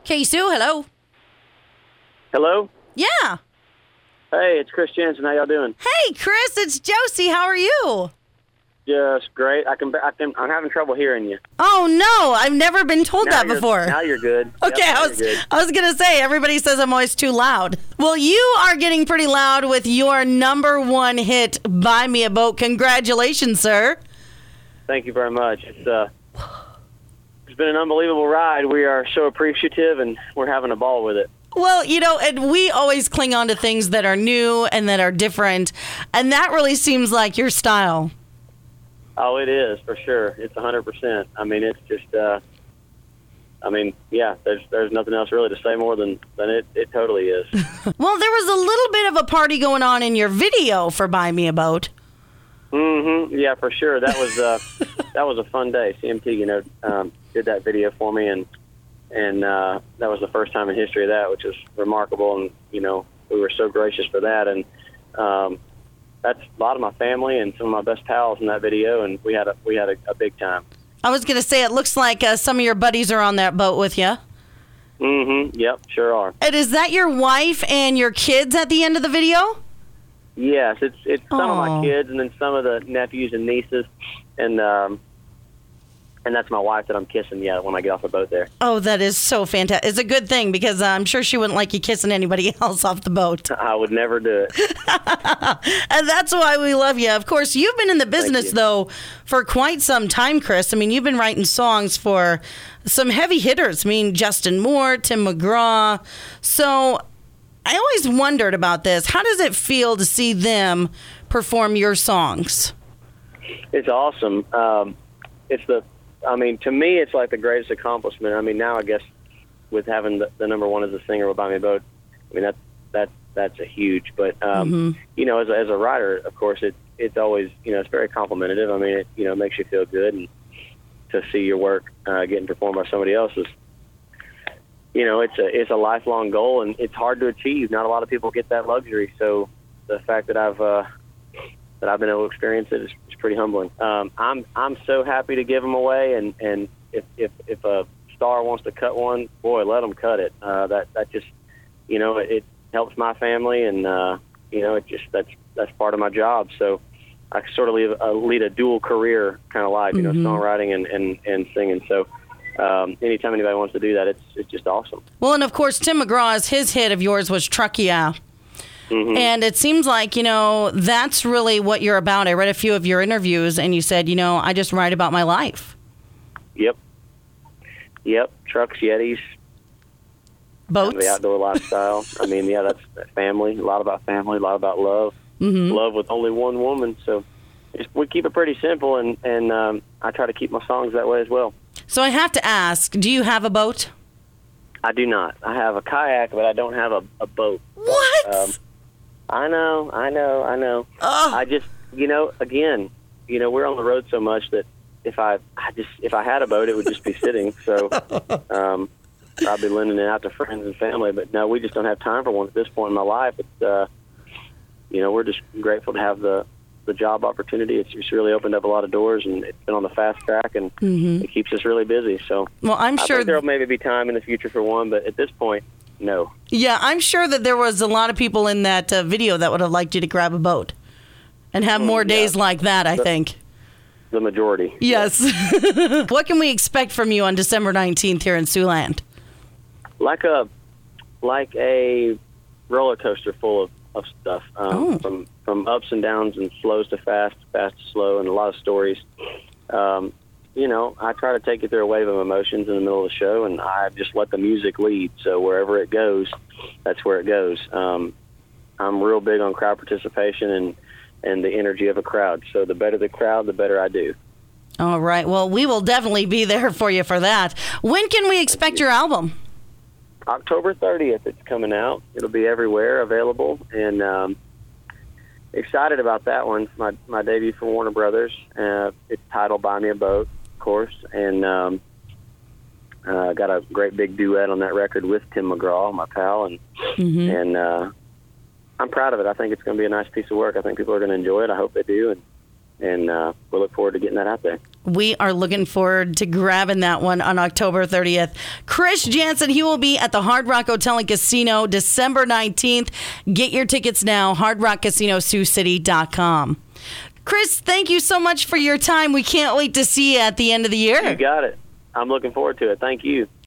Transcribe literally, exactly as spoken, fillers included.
K Sue, hello. Hello? Yeah. Hey, it's Chris Jensen. How y'all doing? Hey, Chris, it's Josie. How are you? Just great. I can, I can, I'm having trouble hearing you. Oh, no. I've never been told Now that you're- before. Now you're good. Okay, Yep, now I was, you're good. I was going to say, everybody says I'm always too loud. Well, you are getting pretty loud with your number one hit, Buy Me a Boat. Congratulations, sir. Thank you very much. It's uh, it's been an unbelievable ride. We are so appreciative, and we're having a ball with it. Well, you know, and we always cling on to things that are new and that are different, and that really seems like your style. Oh, it is, for sure. It's one hundred percent. I mean, it's just, uh, I mean, yeah, there's there's nothing else really to say more than, than it, it totally is. Well, there was a little bit of a party going on in your video for Buy Me a Boat. Mm-hmm. Yeah, for sure. That was uh, that was a fun day. C M T, you know, um, did that video for me, and and uh, that was the first time in history of that, which was remarkable. And you know, we were so gracious for that. And um, that's a lot of my family and some of my best pals in that video, and we had a we had a, a big time. I was going to say, it looks like uh, some of your buddies are on that boat with you. Mm-hmm. Yep, sure are. And is that your wife and your kids at the end of the video? Yes, it's it's some of Aw. my kids, and then some of the nephews and nieces, and um, and that's my wife that I'm kissing. Yeah, when I get off the boat there. Oh, that is so fantastic. It's a good thing because uh, I'm sure she wouldn't like you kissing anybody else off the boat. I would never do it. And that's why we love you. Of course, you've been in the business, you. though, for quite some time, Chris. I mean, you've been writing songs for some heavy hitters. I mean, Justin Moore, Tim McGraw. So I always wondered about this. How does it feel to see them perform your songs? It's awesome. Um, it's the, I mean, to me, it's like the greatest accomplishment. I mean, now I guess with having the, the number one as a singer with Buy Me a Boat, I mean, that's, that's, that's a huge, but, um, Mm-hmm. you know, as a, as a writer, of course, it, it's always, you know, it's very complimentative. I mean, it, you know, makes you feel good, and to see your work uh, getting performed by somebody else is, you know, it's a, it's a lifelong goal, and it's hard to achieve. Not a lot of people get that luxury. So the fact that I've, uh, that I've been able to experience it is, is pretty humbling. Um, I'm I'm so happy to give them away, and, and if, if if a star wants to cut one, boy, let them cut it. Uh, that that just, you know, it, it helps my family, and uh, you know, it just that's that's part of my job. So I sort of lead a, lead a dual career kind of life, you know, Mm-hmm. songwriting and, and, and singing. So um, anytime anybody wants to do that, it's it's just awesome. Well, and of course, Tim McGraw's, his hit of yours was Truck Yeah. Mm-hmm. And it seems like, you know, that's really what you're about. I read a few of your interviews, and you said, you know, I just write about my life. Yep. Yep. Trucks, Yetis, Boats. the outdoor lifestyle. I mean, yeah, that's that's family. A lot about family. A lot about love. Mm-hmm. Love with only one woman. So it's, we keep it pretty simple, and and um, I try to keep my songs that way as well. So I have to ask, do you have a boat? I do not. I have a kayak, but I don't have a, a boat. What? Um, I know, I know, I know. Ugh. I just, you know, again, you know, we're on the road so much that if I, I just, if I had a boat, it would just be sitting. So um, I'd be lending it out to friends and family. But no, we just don't have time for one at this point in my life. It's, uh, you know, we're just grateful to have the, the job opportunity. It's just really opened up a lot of doors, and it's been on the fast track, and Mm-hmm. it keeps us really busy. So Well, I'm I sure. think there'll maybe be time in the future for one, but at this point, no. Yeah, I'm sure that there was a lot of people in that uh, video that would have liked you to grab a boat and have more Mm, yeah. days like that, I The- think. The majority. Yes. What can we expect from you on December nineteenth here in Siouxland? Like a, like a roller coaster full of, of stuff, um, Oh. from from ups and downs and slows to fast, fast to slow, and a lot of stories. Um, you know, I try to take you through a wave of emotions in the middle of the show, and I just let the music lead. So wherever it goes, that's where it goes. Um, I'm real big on crowd participation and, and the energy of a crowd. So the better the crowd, the better I do. All right. Well, we will definitely be there for you for that. When can we expect your album? October thirtieth, it's coming out. It'll be everywhere available, and um, excited about that one. It's my, my debut for Warner Brothers. Uh, it's titled Buy Me a Boat, of course, and um, uh, got a great big duet on that record with Tim McGraw, my pal, and Mm-hmm. and uh, I'm proud of it. I think it's going to be a nice piece of work. I think people are going to enjoy it. I hope they do, and and uh, we'll look forward to getting that out there. We are looking forward to grabbing that one on October thirtieth. Chris Janson, he will be at the Hard Rock Hotel and Casino December nineteenth. Get your tickets now, hard rock casino sioux city dot com. Chris, thank you so much for your time. We can't wait to see you at the end of the year. You got it. I'm looking forward to it. Thank you.